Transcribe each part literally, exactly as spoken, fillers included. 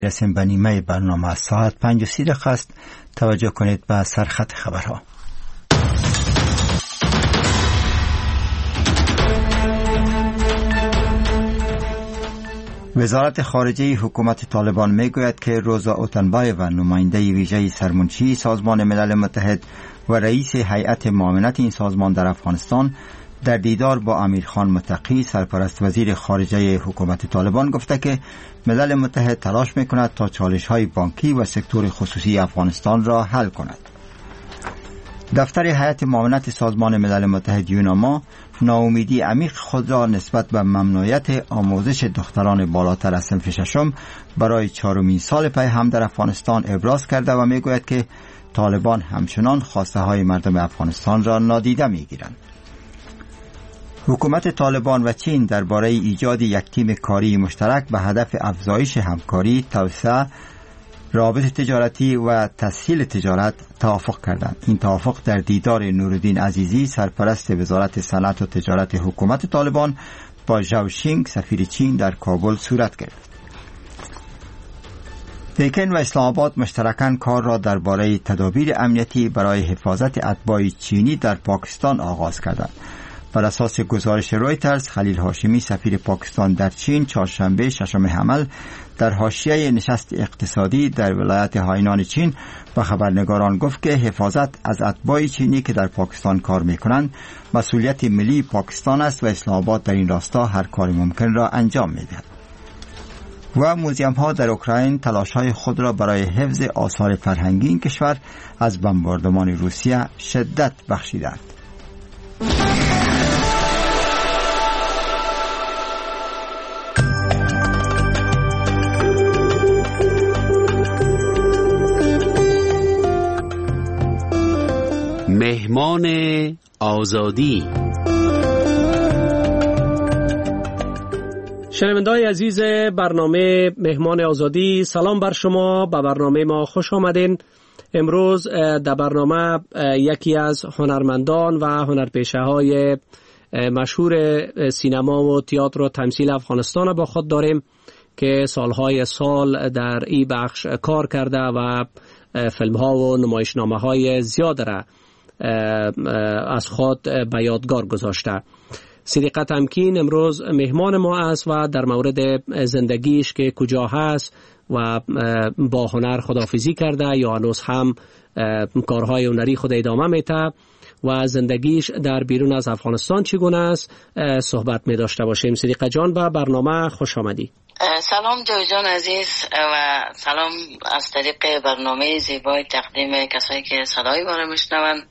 رسیم به نیمه برنامه. ساعت پنج و سی دقیقه است. توجه کنید به سرخط خبرها. وزارت خارجه حکومت طالبان میگوید که روزا اوتنبایو، نماینده ویژه سرمنشی سازمان ملل متحد و رئیس هیئت معاونت این سازمان در افغانستان، در دیدار با امیرخان متقی، سرپرست وزیر خارجه حکومت طالبان، گفته که ملل متحد تلاش میکند تا چالش‌های بانکی و سکتور خصوصی افغانستان را حل کند. دفتر هیئت معاونت سازمان ملل متحد یوناما ناامیدی عمیق خود را نسبت به ممنوعیت آموزش دختران بالاتر از صنف ششم برای چهارمین سال پی هم در افغانستان ابراز کرده و میگوید که طالبان همچنان خواسته های مردم افغانستان را نادیده میگیرند. حکومت طالبان و چین درباره ایجاد یک تیم کاری مشترک به هدف افزایش همکاری، توسعه روابط تجارتی و تسهیل تجارت توافق کردند. این توافق در دیدار نورالدین عزیزی، سرپرست وزارت صنعت و تجارت حکومت طالبان، با ژاو شینگ، سفیر چین در کابل صورت گرفت. پکن و اسلام آباد مشترکاً کار را درباره تدابیر امنیتی برای حفاظت اتباع چینی در پاکستان آغاز کردند. بر اساس گزارش رویترز، خلیل هاشمی، سفیر پاکستان در چین، چهارشنبه ششم حمل در حاشیه نشست اقتصادی در ولایت هاینان چین به خبرنگاران گفت که حفاظت از اتباع چینی که در پاکستان کار می‌کنند مسئولیت ملی پاکستان است و اسلام آباد در این راستا هر کار ممکن را انجام می‌دهد. و موزیم‌ها در اوکراین تلاش‌های خود را برای حفظ آثار فرهنگی این کشور از بمباردمان روسیه شدت بخشیدند. مهمان آزادی. شنونده‌های عزیز برنامه مهمان آزادی، سلام بر شما. به برنامه ما خوش آمدین. امروز در برنامه یکی از هنرمندان و هنرپیشه‌های مشهور سینما و تئاتر و تمثیل افغانستان با خود داریم که سالهای سال در این بخش کار کرده و فیلم‌ها و نمایشنامه‌های زیاد را از خود به یادگار گذاشته. صدیقه تمکین امروز مهمان ما است و در مورد زندگیش که کجا هست و با هنر خداحافظی کرده یا هنوز هم کارهای هنری خود ادامه میده و زندگیش در بیرون از افغانستان چگونه است صحبت می داشته باشیم. صدیقه جان، به برنامه خوش آمدی. سلام جوی جان عزیز و سلام از طریق برنامه زیبای تقدیم کسایی که صدای ما رو میشنون.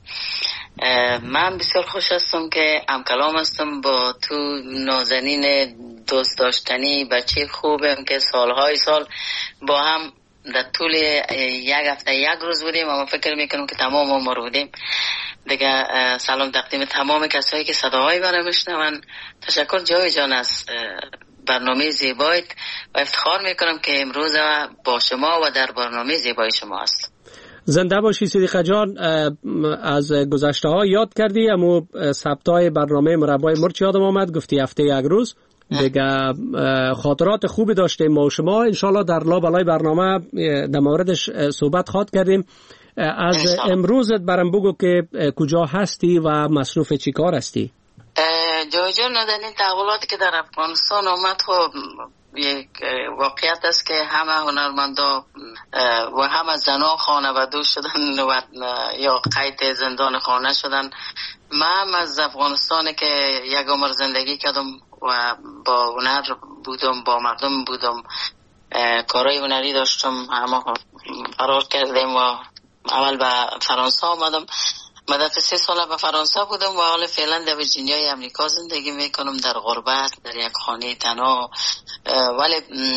من بسیار خوش هستم که همکلام هستم با تو نازنین دوست داشتنی بچه خوبم که سالهای سال با هم در طول یک هفته یک روز بودیم اما فکر میکنم که تمام عمر بودیم دیگه. سلام تقدیم تمام کسایی که صداهای ما رو میشنون. تشکر جوی جان از برنامه زیبایت و افتخار میکنم که امروز با شما و در برنامه زیبای شما است. زنده باشی صدیقه جان. از گذشته ها یاد کردی، اما ثبتای برنامه مربای مرچ یادم آمد، گفتی هفته یک روز دیگه. خاطرات خوبی داشتیم ما و شما. انشالله در لابلای برنامه در موردش صحبت خواهد کردیم. از امروزت برام بگو که کجا هستی و مصروف چی کار هستی؟ جوی جان، در این تحولاتی که در افغانستان آمد خب یک واقعیت است که همه هنرمندا و همه زنان خانواده شدن و یا قید زندان خانه شدن. من از افغانستان که یک عمر زندگی کردم و با هنر بودم، با مردم بودم، کارهای هنری داشتم، همه فرار کردیم و اول به فرانسه آمدم. مدت سه ساله به فرانسه بودم و حال فعلا در ویرجینیای امریکا زندگی میکنم، در غربت، در یک خانه تنها. ولی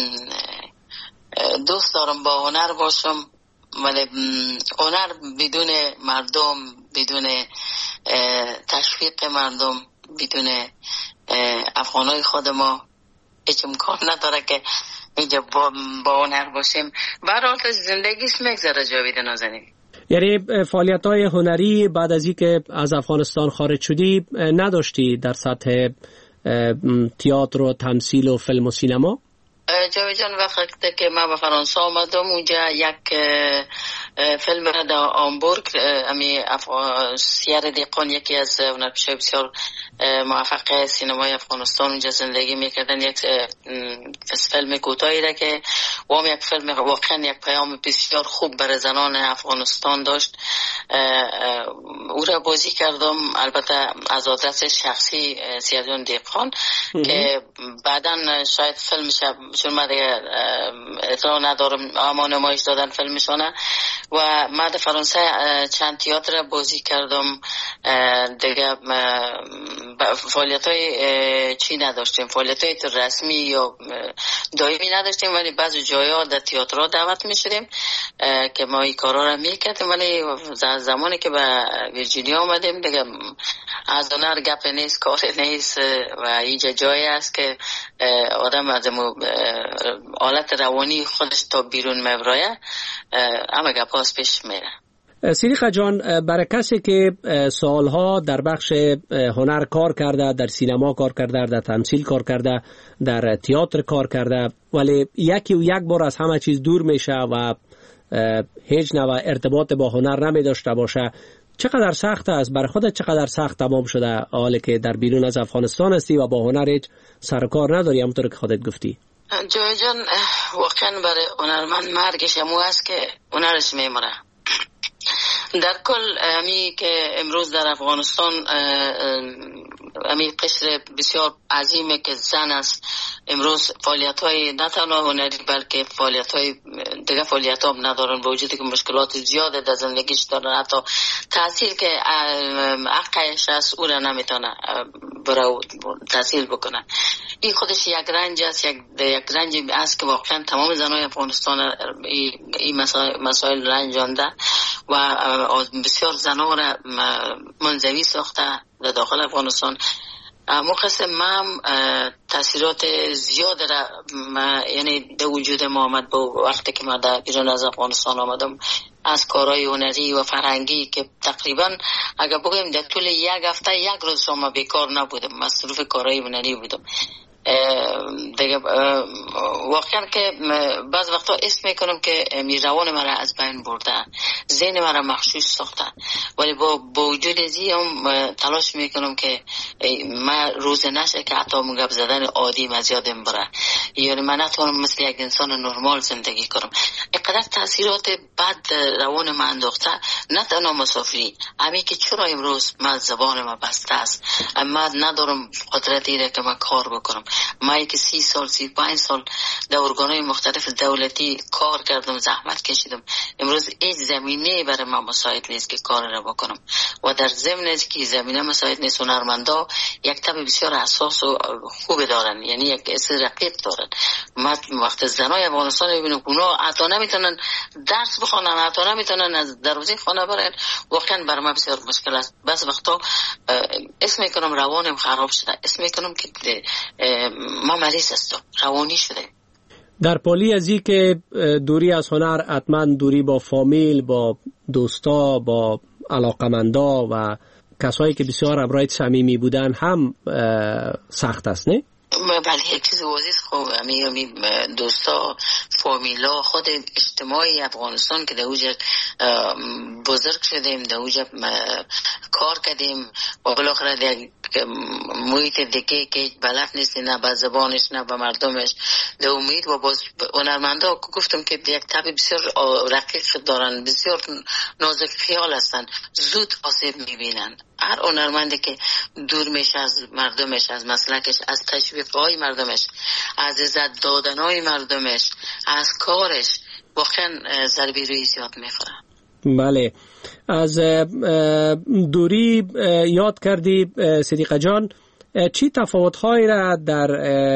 دوست دارم با هنر باشم، ولی هنر بدون مردم، بدون تشویق مردم، بدون افغانای خود ما هیچ امکان نداره که اینجا با, با هنر باشیم. برای زندگیش میگذره جاوید نازنین. یعنی فعالیت‌های هنری بعد از اینکه از افغانستان خارج شدی نداشتی در سطح تئاتر و تمثیل و فیلم و سینما؟ جاوی جان وقتی که من به فرانسه آمدم اونجا یک فیلم را در آمبورگ امی سیار دیقان یکی از هنرپیشه بسیار موفق سینمای افغانستان اونجا زندگی میکردن، یک فیلم کوتاهی را که وام یک فیلم واقعا یک پیام بسیار خوب برای زنان افغانستان داشت. او را بازی کردم، البته از آدرس شخصی سیار جان دیقان که بعدا شاید فیلمش چون من دیگه اطلاع ندارم اما نمایش دادن فیلمشانه و من در فرانسه چند تئاتر بازی کردم دیگه. فعالیت های چی نداشتیم، فعالیت های رسمی یا دائمی نداشتیم، ولی بعضی جایا در تئاترها دعوت می شدیم که ما این کارا را می کردیم. ولی زمانی که به ویرجینیا آمدیم دیگه از هنر گپ نیست، کار نیست و اینجا جایی است که آدم از حالت روانی خودش تا بیرون میبره، اما گپاس پیش میره. صدیقه جان، برای کسی که سالها در بخش هنر کار کرده، در سینما کار کرده، در تمثیل کار کرده، در تئاتر کار کرده، ولی یکی و یک بار از همه چیز دور میشه و هیچ نوع ارتباط با هنر نمی داشته باشه، چقدر سخت است؟ برای خودت چقدر سخت تمام شده حالی که در بیرون از افغانستان هستی و با هنر هیچ سر و کار نداری همونطور که خودت گفتی؟ جای جان واقعا برای هنرمند مرگش همو است که هنرش میمره. در کل همی که امروز در افغانستان همی قشر بسیار عظیمه که زن است، امروز فعالیت های نه تنها هنری بلکه فعالیت های دیگه فعالیت ها ندارن، با وجودی که مشکلات زیاده در زندگیش دارن، حتی تحصیل که حقش است او را نمیتونه برای تحصیل بکنه. این خودش یک رنج است، یک, یک رنج است که واقعا تمام زنای افغانستان این مسائل, مسائل رنجانده و بسیار زنها را منزوی ساخته در داخل افغانستان. مقصد من تاثیرات زیاد را یعنی در وجود ما آمد با وقتی که من در بیرون از افغانستان آمدم، از کارهای هنری و فرهنگی که تقریبا اگر بگویم در طول یک هفته یک روز شما بیکار نبودم، مصروف کارهای هنری بودم. دیگه واقعا که بعض وقتا اسم میکنم که روان مرا از بین برده، ذهن مرا مخشوش ساخته، ولی با وجود ازیم تلاش میکنم که من روز نشه که حتی مگب زدن عادی من زیادم بره، یعنی من نتونم مثل یک انسان نرمال زندگی کنم. اینقدر تاثیرات بد روان من انداخته، نه تنها مسافری، امی که چرا امروز من زبان من بسته است، من ندارم قدرت ایره که من کار بکنم. من که سی سال سی پنج سال در ارگانهای مختلف دولتی کار کردم، زحمت کشیدم، امروز هیچ زمینه برای من مساعد نیست که کار را بکنم و در ضمن که زمینه مساعد نیست، هنرمندا یک طبع بسیار حساس و خوب دارن، یعنی یک اصل رقیق دارن. من وقت زنای افغانستان ببینم که اونا حتی نمیتونن درس بخونن، حتی نمیتونن از دروازه خانه برن، واقعا برای من بسیار مشکل است. بس وقتا اسم میکنم روانم خراب شده، اسم میکنم که ما مریض هستم، روانی شده. در پالی از این که دوری از هنر حتما دوری با فامیل، با دوستا، با علاقمندا و کسایی که بسیار همراهت صمیمی بودن هم سخت است، نه؟ بله، یک چیز عزیز خوب همی دوستا، فامیلا، خود اجتماعی افغانستان که در اوجه بزرگ شدیم، در اوجه کار کردیم و بالاخره در محیط دیگه که بلد نیستی، نه به زبانش نه به مردمش، در امید و باز هنرمندا گفتم که یک طبع بسیار رقیق دارن، بسیار نازک خیال هستن، زود آسیب میبینن. هر هنرمندی که دور میشه از مردمش، از مسلکش، از تشویقهای مردمش، از عزت دادنهای مردمش، از کارش، واقعا ضربه روی زیاد میخوره. بله، از دوری یاد کردی صدیقه جان، چی تفاوت‌هایی را در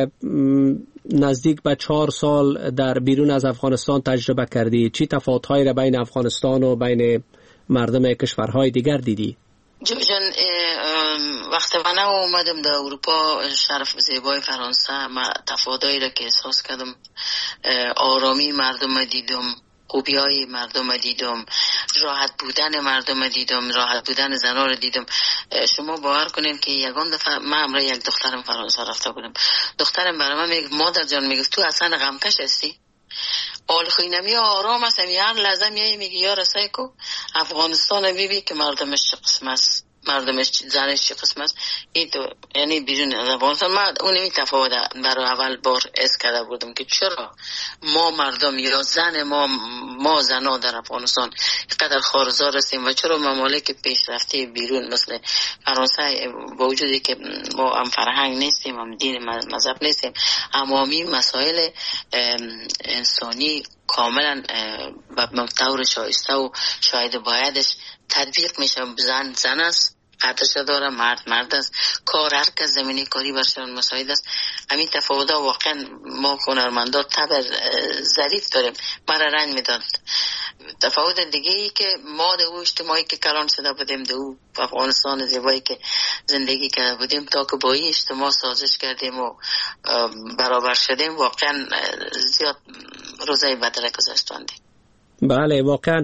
نزدیک به چهار سال در بیرون از افغانستان تجربه کردی؟ چی تفاوت‌هایی را بین افغانستان و بین مردم کشورهای دیگر دیدی؟ جان وقتی من اومدم در اروپا شرف زیبای فرانسه، من تفاوتایی را که احساس کردم، آرامی مردم دیدم، خوبی های مردم دیدم، راحت بودن مردم دیدم، راحت بودن زنها رو دیدم. شما باور کنین که یگان دفعه من همراه یک دخترم فرانسه رفته بودم، دخترم برای من میگه مادر جان، میگه تو اصلا غمکش هستی؟ حال خوینمی آرام است، هر لحظه میای میگه یا رسای کو افغانستان بیبی که مردمش چه قسم است، مردمش زنش چه قسم است. این تو یعنی بیرون از افغانستان من اونمی تفاوت برای اول بار اس کرده بودم که چرا ما مردم یا زن ما ما زنا در افغانستان اینقدر خارزار هستیم و چرا ممالک پیشرفته بیرون مثل فرانسه با وجودی که ما هم فرهنگ نیستیم، هم دین مذهب نیستیم، اما می مسائل انسانی کاملا به طور شایسته و شاید بایدش تطبیق میشه. زن زن است، قدرش داره، مرد مرد است، کار هر کس زمینی کاری برشان مساعد است. همین تفاوت واقعا ما هنرمندا طبع ظریف داریم، مرا رنج میداد. تفاوت دیگه ای که ما در اجتماعی که کلان شده بودیم، در افغانستان زیبایی که زندگی کرده بودیم، تا که با این اجتماع سازش کردیم و برابر شدیم، واقعا زیاد روزای بدل گذشتاندیم. بله واقعا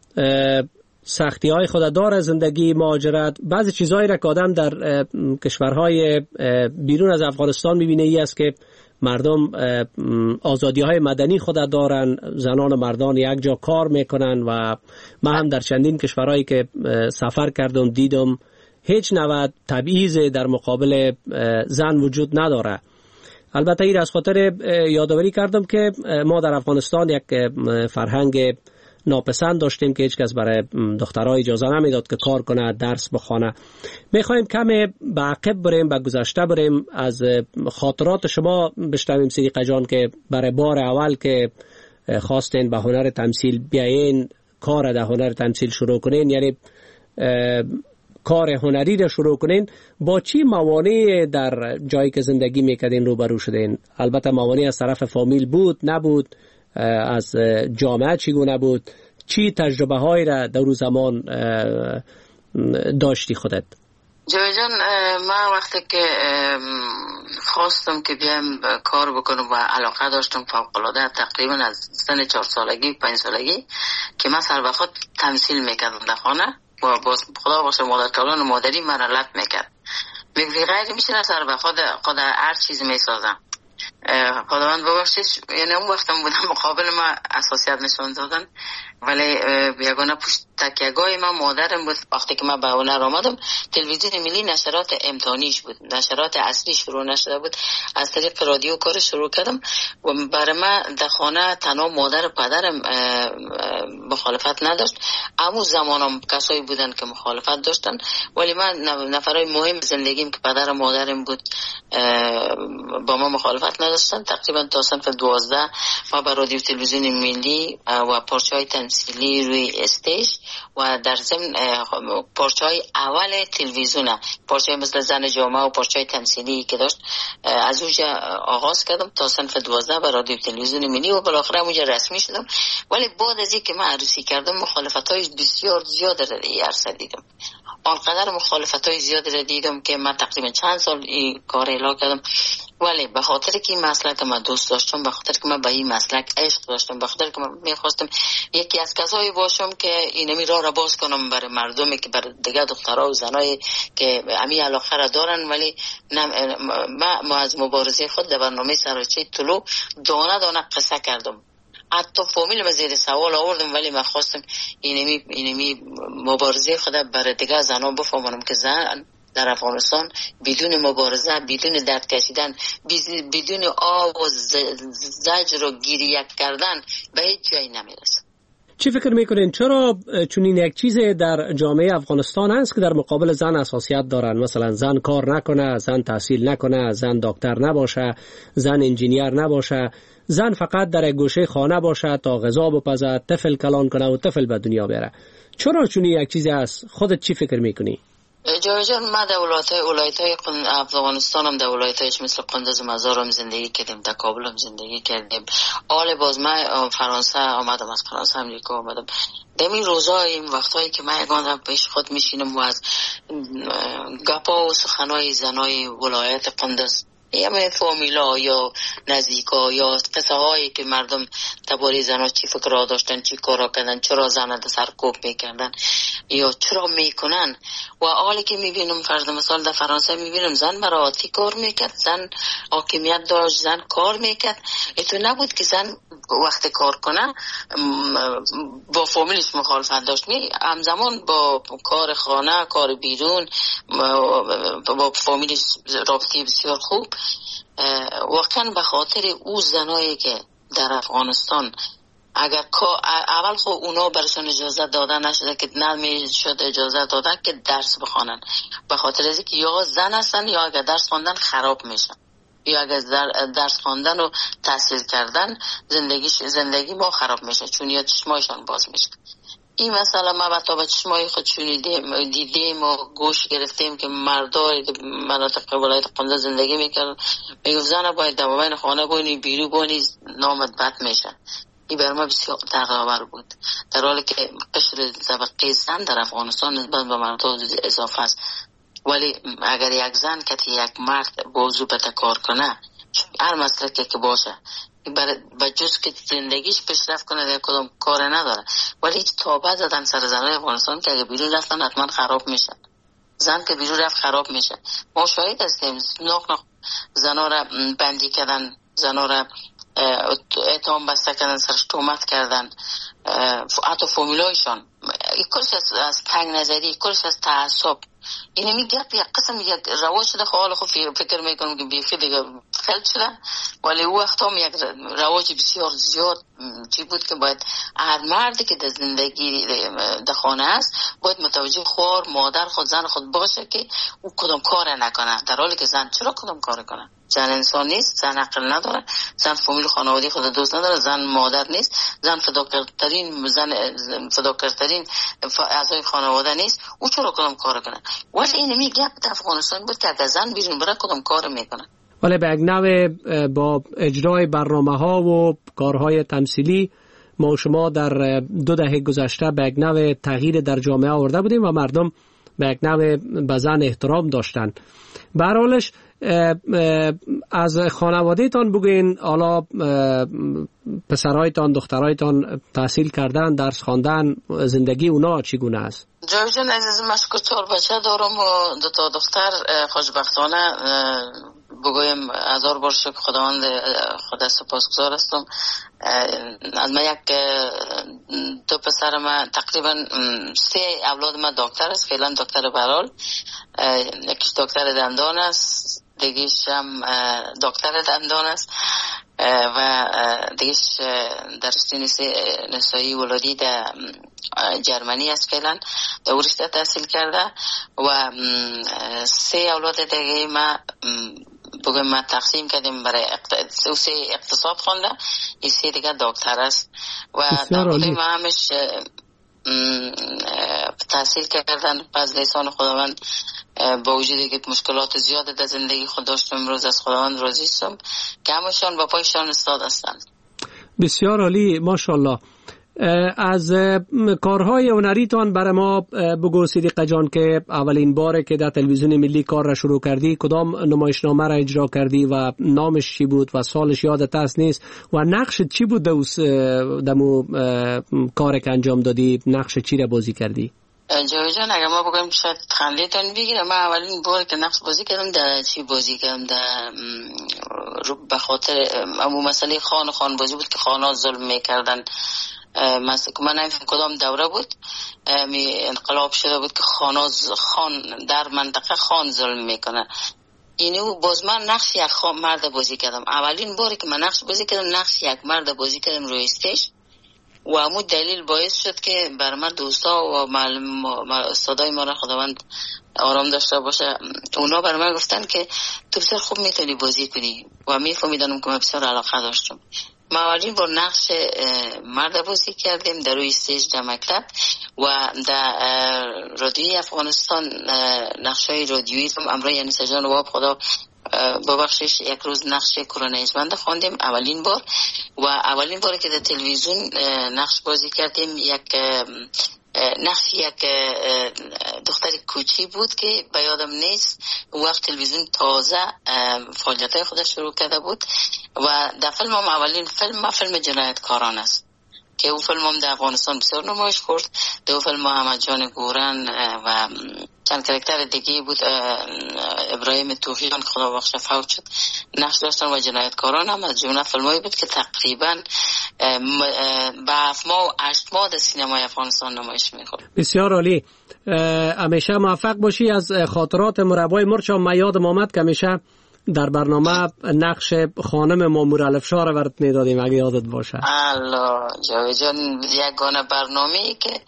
سختی های خود داره زندگی مهاجرت. بعضی چیزهایی را که آدم در کشورهای بیرون از افغانستان میبینه ای است که مردم آزادی های مدنی خود دارن، زنان و مردان یک جا کار میکنن و من هم در چندین کشورهایی که سفر کردم دیدم هیچ نوع تبعیض در مقابل زن وجود نداره. البته این از خاطر یادآوری کردم که ما در افغانستان یک فرهنگ ناپسند داشتیم که هیچ کس برای دخترها اجازه نمیداد که کار کنه، درس بخونه. میخوایم کم به عقب بریم، به گذشته بریم، از خاطرات شما بشنویم صدیقه جان که برای بار اول که خواستین به هنر تمثیل بیاین، کار در هنر تمثیل شروع کنین، یعنی کار هنری را شروع کنین، با چی موانعی در جایی که زندگی میکردین روبرو شدین؟ البته موانعی از طرف فامیل بود نبود، از جامعه چگونه بود؟ چی تجربه هایی را در اون زمان داشتی خودت؟ جوی جان، من وقتی که خواستم که بیام کار بکنم و علاقه داشتم فوق‌العاده، تقریبا از سن چهار سالگی پنج سالگی که من سر به خود تمثیل میکردم در خانه و باز خدا باشه مادر کلان و مادری من علت میکرد، میگه غیر میشه سر به خود خود هر چیز میسازم. خداوند ببخشش، یعنی اون وقتم بودم مقابل ما اساسیت نشون دادن، ولی یگانه پشت تکیه‌گاه من مادرم بود. وقتی که من به هنر آمدم تلویزیون ملی نشرات امتحانیش بود، نشرات اصلی شروع نشده بود، از طریق رادیو کار شروع کردم و برای من در خانه تنها مادر و پدرم مخالفت نداشت. اما زمانم کسایی بودن که مخالفت داشتن، ولی من نفرای مهم زندگیم که پدر و مادرم بود با ما مخالفت نداشتن. تقریبا تا صنف دوازده ما به رادیو تلویزیون ملی و پارچه‌های تمثیلی روی استیج و در ضمن پارچه‌های اول تلویزیون، پارچه‌های مثل زن جامعه و پارچه‌های تمثیلی که داشت، از اونجا آغاز کردم تا صنف دوازده به رادیو تلویزیون ملی و بالاخره اونجا رسمی شدم. ولی بعد از اینکه من عروسی کردم مخالفت‌های بسیار زیاد را عرصه دیدم، آنقدر مخالفت‌های زیاد را دیدم که من تقریبا چند سال این کار اعلام کردم. ولی به خاطر که این مسلک من دوست داشتم، به خاطر که من به این مسلک عشق داشتم، به خاطر که من میخواستم یکی از کسایی باشم که اینمی راه را باز کنم برای مردمی که برای دیگه دخترها و زنایی که امی علاقه را دارن، ولی ما, ما از مبارزه خود در برنامه سراچه طلوع دانه دانه قصه کردم، حتی فامیل و زیر سوال آوردم، ولی من خواستم اینمی اینمی مبارزه خود برای دیگه زنان بفهمونم که زن در افغانستان بدون مبارزه، بدون درد کشیدن، بدون آب و زجر و گریه کردن به هیچ جایی نمیرسه. چی فکر میکنین چرا چنین یک چیز در جامعه افغانستان هست که در مقابل زن اساسیت دارن؟ مثلا زن کار نکنه، زن تحصیل نکنه، زن دکتر نباشه، زن انجینیر نباشه، زن فقط در گوشه خانه باشه تا غذا بپزه، طفل کلان کنه و طفل به دنیا بیاره. چرا چنین یک چیزی هست؟ خودت چی فکر میکنی؟ جای جان، ما در ولایت‌های ولایت‌های افغانستان هم در ولایت‌هایش مثل قندوز و مزار هم زندگی کردیم، در کابل هم زندگی کردیم. حال باز من فرانسه آمدم، از فرانسه امریکا آمدم. در این روزا این وقتایی که من یگان پیش خود میشینم و از گپا و سخنای زنای ولایت قندوز همه فامیلا یا نزدیکا یا قصه هایی که مردم درباره زنها چی فکرها داشتن، چی کارا کردن، چرا زنها در سرکوب میکردن یا چرا میکنن. و حالی که میبینم فرض مثال در فرانسه میبینم زن براتی کار میکرد، زن حاکمیت داشت، زن کار میکرد. تو نبود که زن وقت کار کنه با فامیلش مخالفت داشت، می همزمان با کار خانه، کار بیرون، با فامیلش رابطه بسیار خوب. واقعا به خاطر او زنایی که در افغانستان اگر اول خب اونا برشون اجازه داده نشده که نمیشد اجازه داده که درس بخوانن، به خاطر از اینکه یا زن هستن یا اگر درس خواندن خراب میشن، یا اگر درس خواندن و تحصیل کردن زندگیش زندگی ما خراب میشه، چون یا چشمایشان باز میشه. این مسئله ما با تا به چشمای خود شنیدیم، دیدیم و گوش گرفتیم که مردای مناطق ولایت قندوز زندگی میکردن، میگفت زن باید در خانه بونی، بیرو بونی، نامت بد میشه. این بر ما بسیار دغدغه‌آور بود، در حالی که قشر طبقه زن در افغانستان نسبت به مردم اضافه است. ولی اگر یک زن که یک مرد بازو به کار کنه، هر مسلکی که باشه، به جز که زندگیش پیشرفت کنه در کدام کار نداره، ولی هیچ تابه زدن سر زنای افغانستان که اگه بیرون رفتن حتما خراب میشه. زن که بیرون رفت خراب میشه. ما شاهد هستیم ناخ ناخ زنا را بندی کردن، زنا را اتهام بسته کردن، سرش تهمت کردن، حتی فامیلایشان. این کلش از تنگ نظری، کلش از تعصب. این میگه یک قسم یک رواج شده، حالا خب فکر میکنم که بیخی دیگه خلط شده، ولی او وقت هم یک رواج بسیار زیاد چی بود که باید هر مردی که در زندگی در خانه است باید متوجه خور مادر خود زن خود باشه که او کدام کار نکنه، در حالی که زن چرا کدام کار کنه؟ زن انسان نیست، زن عقل نداره، زن فامیل خانوادگی خود دوست نداره، زن مادر نیست، زن فداکارترین زن فداکارترین اعضای خانواده نیست، او چرا کدام کار کنه؟ ولی این میگه در افغانستان بود که اگر زن بیرون بره کدام کار میکنه. ولی به یک نوع با اجرای برنامه ها و کارهای تمثیلی ما شما در دو دهه گذشته به یک نوع تغییر در جامعه آورده بودیم و مردم به یک نوع به زن احترام داشتن. به هر حالش از خانواده تان بگوین، حالا پسرهایتان دخترهایتان تحصیل کردن، درس خواندن، زندگی اونا چگونه است؟ جاوید جان عزیز، من چهار بچه دارم و دو تا دختر. خوشبختانه بگویم هزار بار شکر خداوند خدا سپاسگزار هستم. از من یک دو پسر من تقریبا سه اولاد من دکتر است، فعلا دکتر برال، یکیش دکتر دندان است، دیگه‌ش هم دکتر دندان است و دیگه‌ش در سین نسایی ولادی در جرمنی است، فعلا در اورشته تحصیل کرده. و سه اولاد دیگه ما بگم ما تقسیم کردیم برای اقتصاد، سه اقتصاد خونده، این سه دیگه دکتر است و در ما همش تحصیل کردن. از لیسان خداوند با وجودی که مشکلات زیاد در زندگی خود داشتم، امروز از خداوند راضی هستم که همشان با پایشان استاد هستند. بسیار عالی، ماشاءالله. از کارهای هنریتان برای ما بگو صدیقه جان که اولین باره که در تلویزیون ملی کار را شروع کردی کدام نمایشنامه را اجرا کردی و نامش چی بود و سالش یادت است نیست و نقشت چی بود در مو کار که انجام دادی؟ نقش چی را بازی کردی؟ جاوید جان اگر ما بگم شاید خنده‌تان بگیره، من اولین بار که نقش بازی کردم در چی بازی کردم در به خاطر امو مسئله خان خان بازی بود که خانا ظلم میکردن. من نمیدونم کدام دوره بود، می انقلاب شده بود که خاناز خان در منطقه خان ظلم میکنه. اینو باز من نقش یک مرد بازی کردم. اولین باری که من نقش بازی کردم نقش یک مرد بازی کردم روی استیج و همون دلیل باعث شد که بر من دوستا و معلم استادای ما را خداوند آرام داشته باشه، اونا بر من گفتن که تو بسیار خوب میتونی بازی کنی و میفهمیدم که من بسیار علاقه داشتم. ما اولین بار نقش مرد بازی کردیم در روی استیج در مکتب و در رادیوی افغانستان نقشای رادیویی هم امرای یعنی سجان واب خدا ببخشش یک روز نقش کرونیزمند خواندیم اولین بار و اولین باری که در تلویزیون نقش بازی کردیم یک نقش یک دختر کوچی بود که به یادم نیست وقت تلویزیون تازه فعالیت‌های خودش شروع کرده بود و در فیلم هم اولین فیلم فیلم جنایتکاران است که اون فیلم هم در افغانستان بسیار نمایش خورد. دو فیلم محمد جان گورن و چند کاراکتر دیگه بود، ابراهیم توفیقان که خدا بخشه فوت شد نقش داشتن و جنایتکاران هم از جمله فیلمایی بود که تقریبا به هفت ماه و هشت ماه در سینمای افغانستان نمایش می‌خورد. بسیار عالی، همیشه موفق باشی. از خاطرات مربای مرچ هم یادم آمد که همیشه در برنامه نقش خانم مامور الفشار ورد میدادیم اگه یادت باشه. الله جاوید جان، یگانه برنامه‌ای که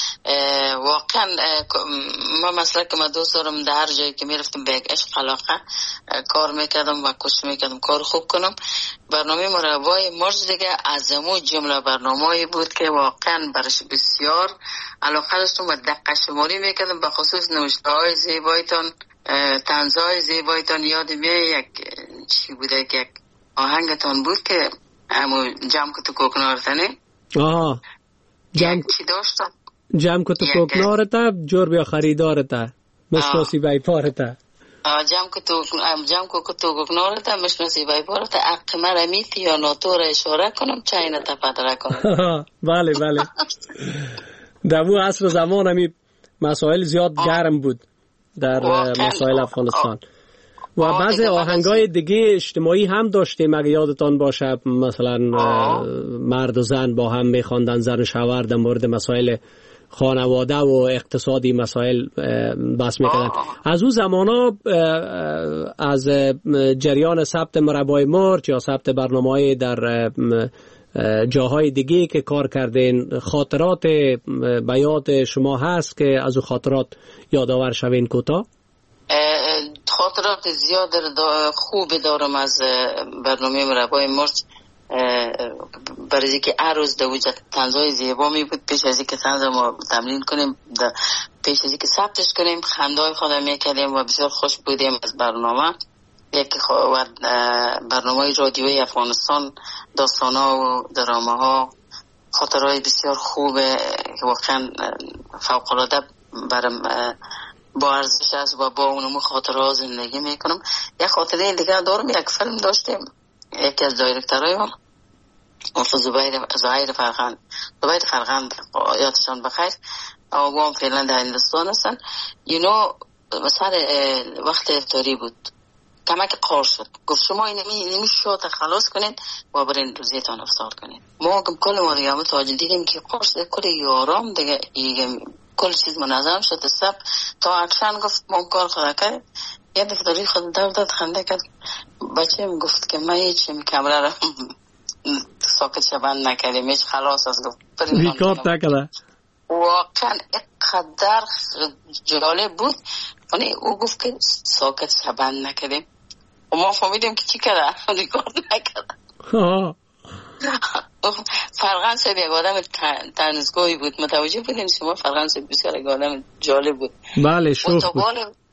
واقعا ما مثلا که ما دوست دارم در هر جایی که میرفتیم به یک عشق علاقه کار میکردم و کوشش میکردم کار خوب کنم. برنامه مربای مرچ دیگه از امو جمله برنامه‌ای بود که واقعا برش بسیار علاقه داشتم و دقیق شماری میکردم، به خصوص نوشته‌های زیبایتان، طنزهای زیبایتان. یاد میاد یک چی بوده که یک آهنگتان بود که همو جمع کتو کوکنارتنه. آها، جمع چی داشتم؟ جمع کتو کوکنارتا جور بیا خریدارتا مشناسی بای پارتا. جمع کتو جمع کتو کوکنارتا مشناسی بای پارتا. اقمه رمیتی یا ناتور اشاره کنم چاینه تا پدره کنم. بله بله. در اون عصر زمان همی مسائل زیاد گرم بود در مسائل افغانستان و بعضی آهنگای دیگه اجتماعی هم داشتیم اگه یادتان باشه، مثلا مرد و زن با هم میخواندن، زن و شوهر در مورد مسائل خانواده و اقتصادی مسائل بحث میکردن. از اون زمانا از جریان ثبت مربای مرچ یا ثبت برنامه‌های در جاهای دیگه که کار کردین، خاطرات به یاد شما هست که از اون خاطرات یادآور شوین کوتاه؟ خاطرات زیاد خوب دارم از برنامه مربای مرچ، برای اینکه هر روز در وجود طنزهای زیبا می بود. پیش از اینکه طنز ما تمرین کنیم، پیش از اینکه ثبتش کنیم خنده‌های خودم میکردیم و بسیار خوش بودیم از برنامه. یکی خواهد برنامه رادیوی افغانستان، داستان‌ها و درامه‌ها، خاطرهای بسیار خوبه که واقعا فوق‌العاده برام با ارزش است و با اونمو خاطرها زندگی میکنم. یک خاطره دیگه دارم، یک فیلم داشتیم، یکی از دایرکترهای ما افضل زبیر زهیر فرغند زبیر فرغند یادشان بخیر، او هم فعلا در هندوستان هستن. اینو مثلا وقت افطاری بود، کمک قار شد، گفت شما اینمی اینمی شات خلاص کنید و برین روزیتان افطار کنید. ما کم کل ما دیگه متوجه دیدیم که قار شد، کل یارام دیگه کل چیز منظم شد. سب تا اکشن گفت ما کار خدا کرد، یه دفتری خود دار داد خنده کرد. بچه هم گفت که من هیچیم کمره را ساکت شبند نکردیم، هیچ خلاص از گفت ریکارد نکرده. واقعا اقدر جالب بود. یعنی او گفت که ساکت شبند نکردیم و ما فهمیدیم که چی کرده، ریکارد نکرده. فرغند صاحب یک آدم تنزگوی بود، متوجه بودیم شما. فرغند صاحب بسیار یک آدم جالب بود. بله شوخ بود.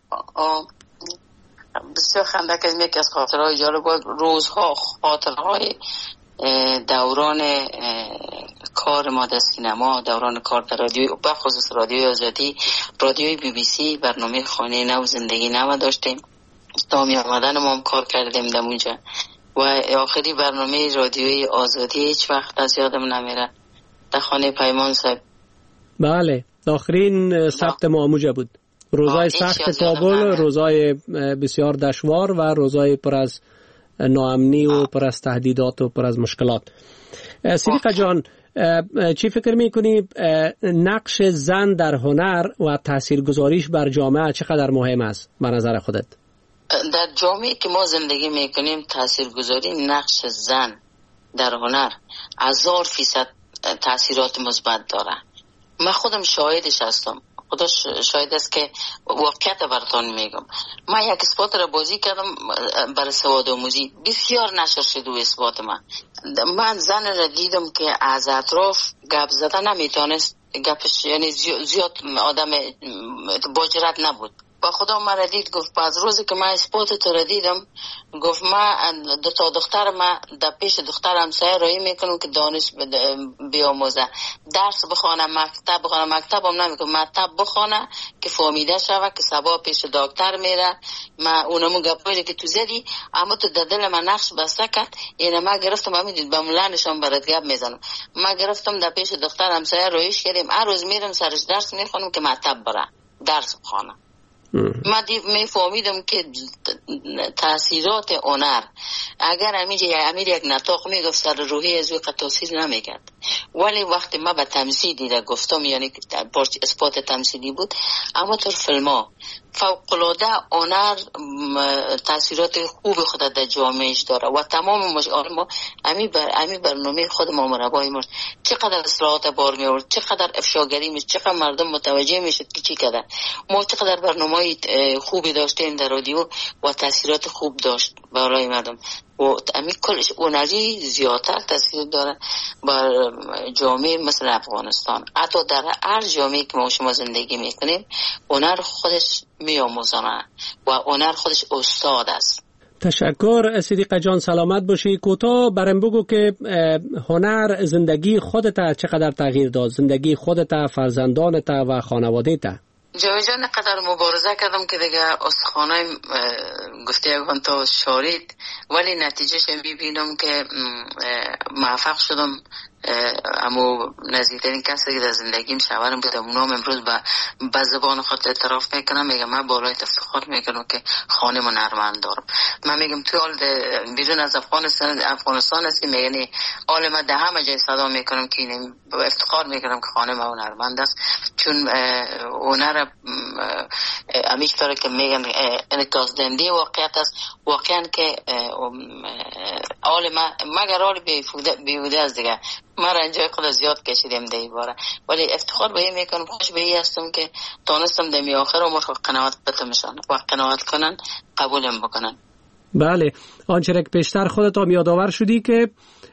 بسیار خنده کردیم. یکی از خاطرهای جالب بود روزها خاطرهای دوران کار ما در سینما، دوران کار در رادیو، بخصوص رادیوی آزادی، رادیوی بی بی سی، برنامه خانه نو زندگی نو داشتیم. تا می آمدن ما هم کار کردیم در اونجا و آخری برنامه رادیوی آزادی هیچ وقت از یادم نمیره، در خانه پیمان صاحب. بله آخرین ثبت ما اونجا بود. روزای سخت کابل، روزای بسیار دشوار و روزای پر از ناامنی و پر از تهدیدات و پر از مشکلات. سیریقه جان، چی فکر میکنی نقش زن در هنر و تاثیرگذاریش بر جامعه چقدر مهم است به نظر خودت؟ در جامعه که ما زندگی میکنیم تاثیرگذاری نقش زن در هنر هزار فیصد تاثیرات مثبت داره. من خودم شاهدش هستم، خدا شاهد است که واقعیت براتون میگم. من یک اسپات را بازی کردم برای سواد آموزی، بسیار نشر شد و اسپات من. من زن را دیدم که از اطراف گپ زدن نمیتونست، گپش یعنی زیاد آدم باجرت نبود. با خدا مرا دید گفت از روزی که من اسپات تو را دیدم گفت من دو تا دختر من در پیش دختر همسایه رایی میکنم که دانش بیاموزه، درس بخوانه، مکتب بخوانه. مکتب هم نمیکنم، مکتب بخوانه که فهمیده شوه که سبا پیش دکتر میره. من اونمو گپایی که تو زدی اما تو در دل من نقش بسته کرد. اینه من گرفتم همین با ملانشان برات گپ میزنم. من گرفتم در پیش دختر همسایه رایش کردیم. هر روز میرم سرش درس میخونم که مکتب بره درس بخوانه. من میفهمیدم که تاثیرات هنر اگر امیر امیر یک نطاق میگفت سر روحی از او تاثیر نمیکرد، ولی وقتی ما به تمثیلی را گفتم، یعنی اثبات تمثیلی بود، اما تو فیلم ها فوق‌العاده هنر تاثیرات خوب خود در جامعهش داره و تمام ما امی بر امی برنامه خود ما مربای ما چقدر اصلاحات بار می آورد، چقدر افشاگری میشه، چقدر مردم متوجه میشد که چی کرده. ما چقدر برنامه خوبی داشتیم در رادیو و تاثیرات خوب داشت برای مردم و امی کلش هنری زیادتر تاثیر داره بر جامعه مثل افغانستان. حتی در هر جامعه که ما شما زندگی میکنیم هنر خودش میآموزانه و هنر خودش استاد است. تشکر صدیقه جان، سلامت باشی. کوتاه برام بگو که هنر زندگی خودت چقدر تغییر داد، زندگی خودت، فرزندانت و خانواده‌ت؟ جای جان قدر مبارزه کردم که دیگه استخوانای گفته یکان تا شارید، ولی نتیجهش میبینم که موفق شدم. اما نزدیکترین کسی که در زندگیم شوهرم بود، اونام امروز به زبان خود اعتراف میکنم، میگم من بالای افتخار میکنم که خانه من هنرمند دارم. من میگم توی حال بیرون از افغانستان افغانستان هستی، میگنی حال من ده همه جای صدا میکنم که افتخار میکنم که خانه من هنرمند است، چون هنر همیشه طوری که میگن انعکاس دهنده واقعیت است. واقعا که حال من مگر حال بیهوده است دیگه، من رنجای خود زیاد کشیدم در این باره، ولی افتخار به این میکنم، خوش به این هستم که تانستم دمی آخر عمر قناعت بتمشان و قناعت کنن قبولم بکنن. بله، آنچه که پیشتر خودت هم یادآور شدی که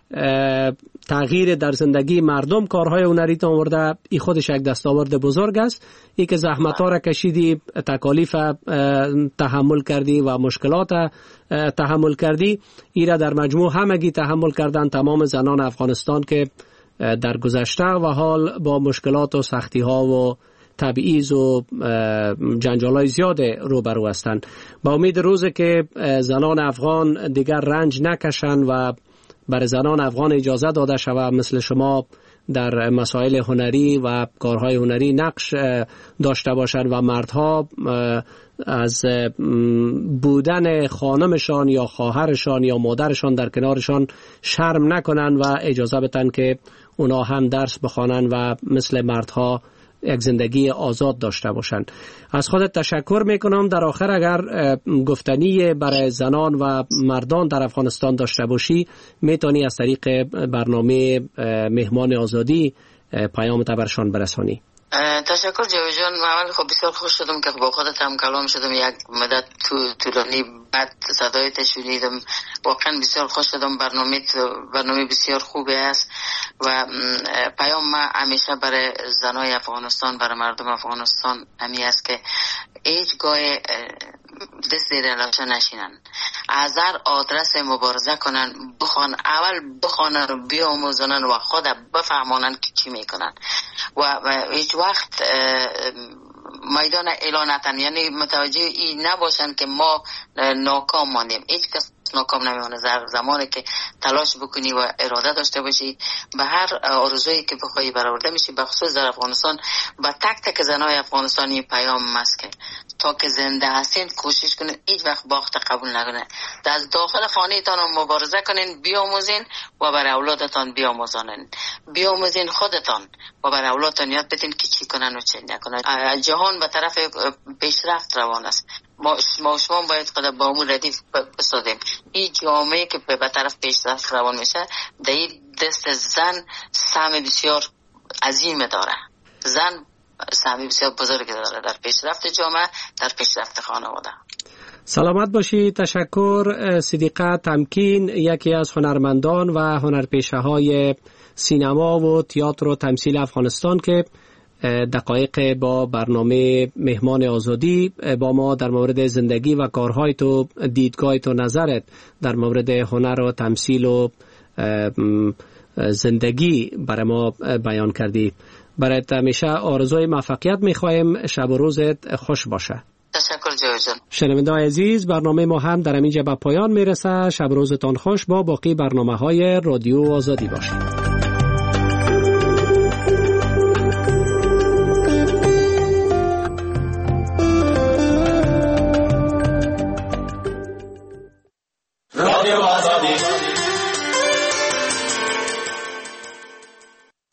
تغییر در زندگی مردم کارهای هنری تا آورده، این خودش یک دستاورد بزرگ است. ای که زحمت‌ها را کشیدی، تکالیف تحمل کردی و مشکلات تحمل کردی، این را در مجموع همگی تحمل کردن تمام زنان افغانستان که در گذشته و حال با مشکلات و سختی‌ها و تبعیض و جنجال‌های زیاد روبرو هستند. با امید روزی که زنان افغان دیگر رنج نکشند و برای زنان افغان اجازه داده شود مثل شما در مسائل هنری و کارهای هنری نقش داشته باشند و مردها از بودن خانمشان یا خواهرشان یا مادرشان در کنارشان شرم نکنند و اجازه بدن که اونا هم درس بخوانند و مثل مردها یک زندگی آزاد داشته باشند. از خودت تشکر میکنم. در آخر اگر گفتنی برای زنان و مردان در افغانستان داشته باشی، میتونی از طریق برنامه مهمان آزادی پیام برشان برسانی. تشکر جوی جان. من خب بسیار خوش شدم که با خودت هم کلام شدم، یک مدت طولانی بعد صدایت شنیدم، واقعا بسیار خوش شدم. برنامه برنامه بسیار خوبی است و پیام ما همیشه برای زنای افغانستان، برای مردم افغانستان همی است که هیچگاه دست زیر لاشا نشینن، از هر آدرس مبارزه کنن، بخوان اول بخوانن بیاموزنن و خود بفهمانن که چی میکنن و هیچ وقت میدان اعلانتن، یعنی متوجه این نباشن که ما ناکام ماندیم. هیچ کس ناکام نمیمونه. زمانی که تلاش بکنی و اراده داشته باشی به هر آرزویی که بخوای برآورده میشی. به خصوص در افغانستان با تک تک زنای افغانستانی پیام است که تا که زنده هستین کوشش کنین هیچ وقت باخت قبول نکنین، از داخل خانه تان مبارزه کنین، بیاموزین و برای اولادتان بیاموزانین، بیاموزین خودتان و برای اولادتان یاد بدین که چی کنن و چی نکنن. جهان به طرف پیشرفت روان است. ما ما شما باید خود با امور ردیف بسازیم. این جامعه که به طرف پیشرفت روان میشه در این دست زن سهم بسیار عظیم داره. زن سهمی بسیار بزرگ داره در پیشرفت جامعه، در پیشرفت خانواده. سلامت باشی. تشکر. صدیقه تمکین، یکی از هنرمندان و هنرپیشه های سینما و تئاتر و تمثیل افغانستان که دقایق با برنامه مهمان آزادی با ما در مورد زندگی و کارهای تو، دیدگاه تو، نظرت در مورد هنر و تمثیل و زندگی برای ما بیان کردی. برایت همیشه آرزوی موفقیت میخوایم. شب و روزت خوش باشه. تشکر جواد جان. شنونده عزیز، برنامه ما هم در اینجا به پایان میرسه. شب روزتان خوش. با باقی برنامه های رادیو آزادی باشید.